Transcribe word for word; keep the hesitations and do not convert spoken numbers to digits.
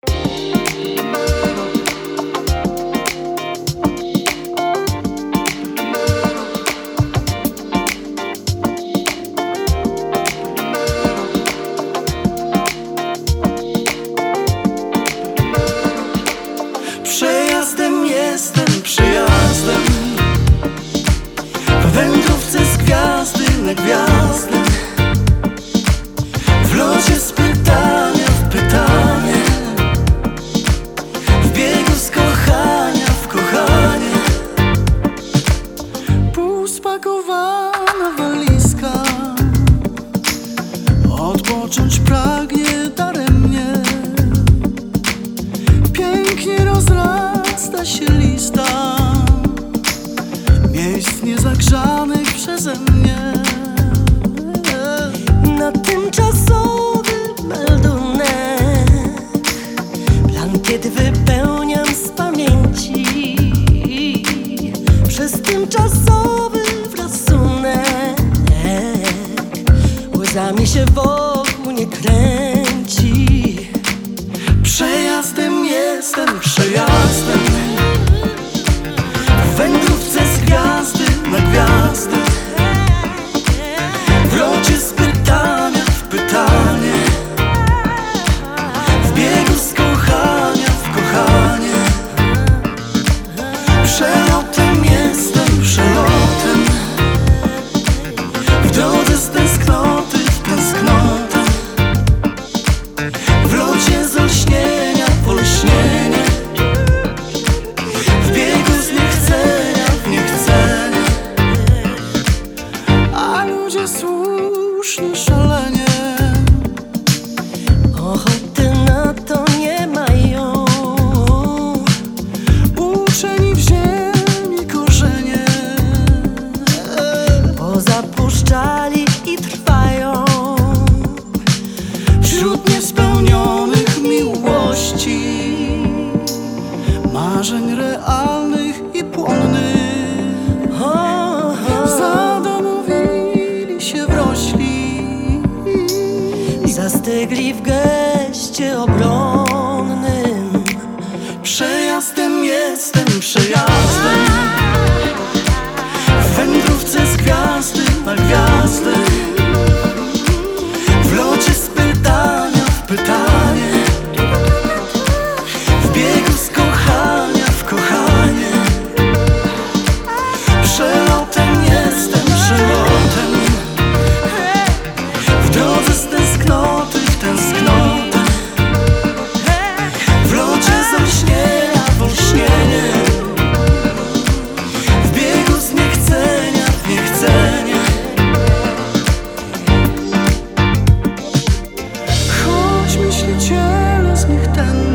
Przejazdem jestem, przejazdem, w wędrówce z gwiazdy na gwiazdę, w locie z pytania w pytanie, w biegu z kochania w kochanie. Półspakowana walizka, odpocząć pragnie daremnie. Pięknie rozrasta się lista miejsc niezagrzanych przeze mnie. Na tymczasowy meldunek blankiet wypełniam z pamięci. Przez tymczasowy rasunek łzami się wokół nie kręci. Przejazdem jestem, przejazdem, w wędrówce z gwiazdy na gwiazdę, w locie z pytania w pytanie, w biegu z kochania w kochanie. Przelotem jestem, przelotem, w drodze z tęsknoty w tęsknotę, w locie z olśnienia w olśnienie, w biegu z niechcenia w niechcenie. A ludzie słusznie szalenie Ochoty na to nie mają, uczeni w ziemi korzenie, pozapuszczali i trwają wśród niespełnionych miłości, marzeń realnych i płonnych. o, o, Zadomowili się wrośli, zastygli w geście obronnym. przejazdem jestem, przejazdem, w wędrówce z gwiazdy na gwiazdę, w locie z pytania w pytanie, w biegu z kochania w kochanie. Przelotem jestem, przelotem, w drodze z tęsknoty w tęsknotę, w locie z olśnienia w olśnienie, w biegu z niechcenia w niechcenie. Choć myśliciele z nich ten